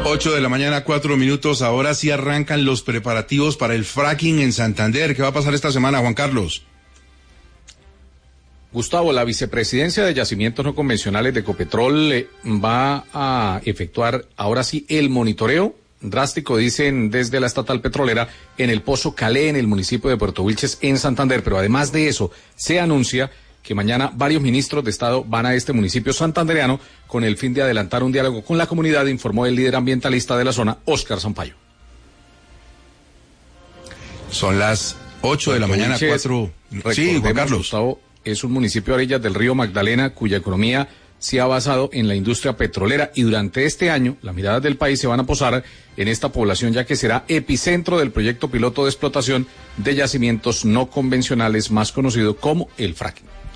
8 de la mañana, 4 minutos. Ahora sí arrancan los preparativos para el fracking en Santander. ¿Qué va a pasar esta semana, Juan Carlos? Gustavo, la vicepresidencia de Yacimientos No Convencionales de Ecopetrol va a efectuar ahora sí el monitoreo drástico, dicen desde la estatal petrolera, en el Pozo Calé, en el municipio de Puerto Wilches, en Santander. Pero además de eso, se anuncia que mañana varios ministros de Estado van a este municipio santandereano con el fin de adelantar un diálogo con la comunidad, informó el líder ambientalista de la zona, Óscar Sampaio. Son las 8 de la mañana, 4. Sí, Juan Carlos. Gustavo, es un municipio a orillas del río Magdalena cuya economía se ha basado en la industria petrolera, y durante este año las miradas del país se van a posar en esta población, ya que será epicentro del proyecto piloto de explotación de yacimientos no convencionales más conocido como el fracking.